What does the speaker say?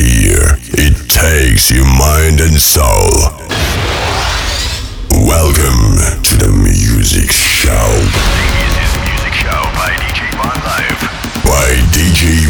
here, it takes your mind and soul. Welcome to the music show. This is Music Show by DJ Von Live. By DJ